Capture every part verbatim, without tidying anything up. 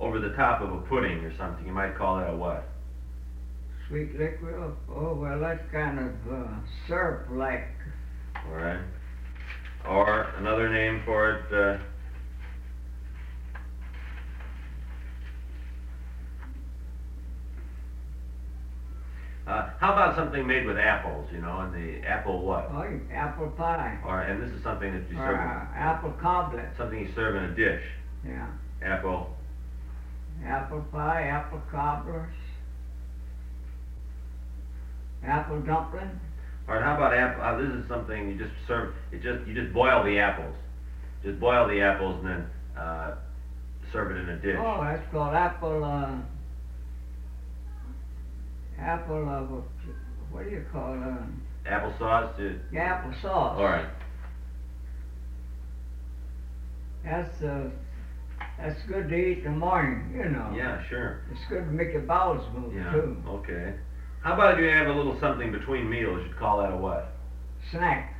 over the top of a pudding or something. You might call that a what? Sweet liquid? Oh, well, that's kind of uh, syrup-like. All right. Or another name for it, uh, uh, how about something made with apples, you know, and the apple what? Oh, apple pie. Or, and this is something that you Or serve, uh, apple coblet. something you serve in a dish. Yeah. Apple. Apple pie, apple cobblers, apple dumpling. All right, how about apple? Uh, this is something you just serve. It just you just boil the apples. Just boil the apples and then uh, serve it in a dish. Oh, that's called apple. Uh, apple. Uh, what, what do you call it? Uh, Applesauce. To, yeah, apple sauce. all right. That's uh, that's good to eat in the morning. You know. Yeah, sure. It's good to make your bowels move Yeah. too. Okay. How about if you have a little something between meals? You'd call that a what? Snack.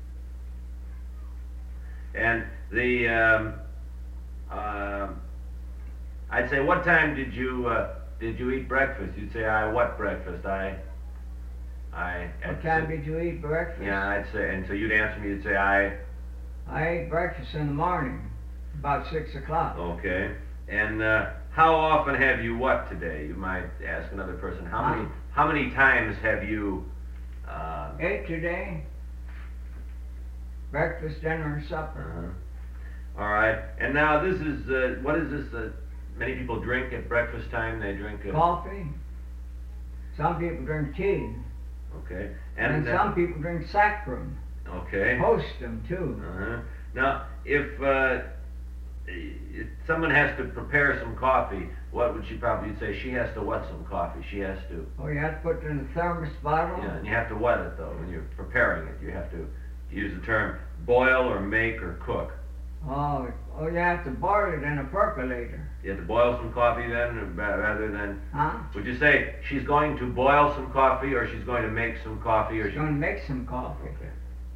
And the um, uh, I'd say, what time did you uh, did you eat breakfast? You'd say, I what breakfast? I I. What time did you eat breakfast? Yeah, I'd say, and so you'd answer me. You'd say, I. I ate breakfast in the morning, about six o'clock. Okay. And uh, how often have you what today? You might ask another person. How Huh? many how many times have you? Uh, Ate today. Breakfast, dinner, and supper. uh All right. And now this is uh, what is this? Uh, many people drink at breakfast time. They drink. Uh, Coffee. Some people drink tea. Okay. And, And uh, some people drink saccharin. okay. Post them too. Uh-huh. Now, if uh, if someone has to prepare some coffee, what would she probably say? She has to what some coffee? She has to. Oh, you have to put it in a thermos bottle? Yeah, and you have to what it though when you're preparing it. You have to use the term boil or make or cook. Oh, oh, you have to boil it in a percolator. You have to boil some coffee then, ra- rather than. Huh? Would you say she's going to boil some coffee, or she's going to make some coffee, or She's she? going to make some coffee. Okay.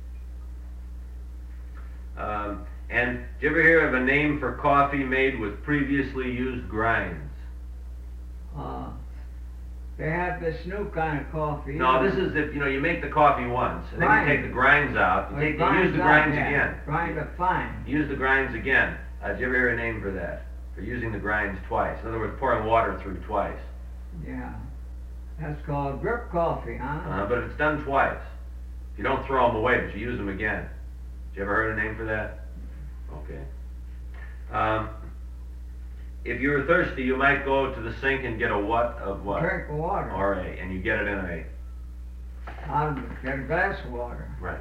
Um, and do you ever hear of a name for coffee made with previously used grinds? Uh, they have this new kind of coffee. No, this is if you know you make the coffee once, and then you Grind. take the grinds out. You Oh, take, you grinds use the out, grinds yeah. again. Grind it fine. Use the grinds again. Uh, did you ever hear a name for that? For using the grinds twice. In other words, pouring water through twice. Yeah. That's called drip coffee, huh? Uh, but it's done twice. You don't throw them away, but you use them again. Did you ever heard a name for that? Okay. Um, if you're thirsty, you might go to the sink and get a what of what? Drink of water. Or a, and you get it in a. I'll get a glass of water. Right.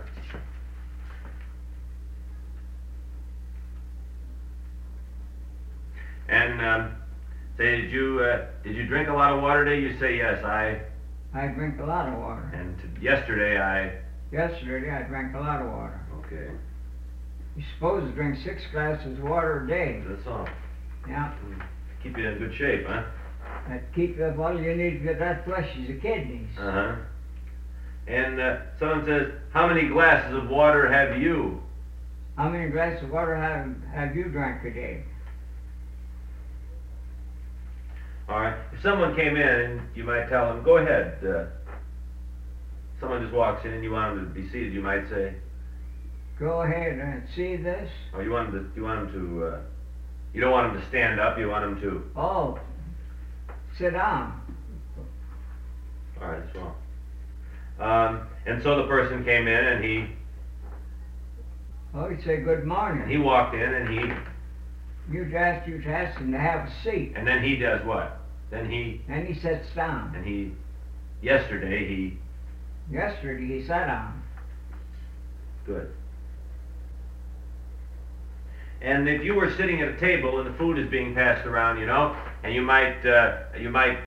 And um, say, did you uh, did you drink a lot of water today? You say yes. I. I drink a lot of water. And t- yesterday I. Yesterday I drank a lot of water. Okay. You're supposed to drink six glasses of water a day. That's all. Yeah. Keep you in good shape, huh? That keep that all you need to get that flush is the kidneys. Uh huh. And uh, someone says, how many glasses of water have you? How many glasses of water have have you drank a day? All right. If someone came in, you might tell them, go ahead. Uh, someone just walks in and you want them to be seated, you might say, Go ahead and see this. or you want them to, you want them to, uh, you don't want them to stand up, you want them to, Oh, sit down. all right, that's wrong. Um, and so the person came in and he, Oh, you say good and morning. he walked in and he, You asked you to ask him to have a seat, and then he does what? Then he, and he sits down. and he, yesterday he, Yesterday he sat down. good. And if you were sitting at a table and the food is being passed around, you know, and you might, uh, you might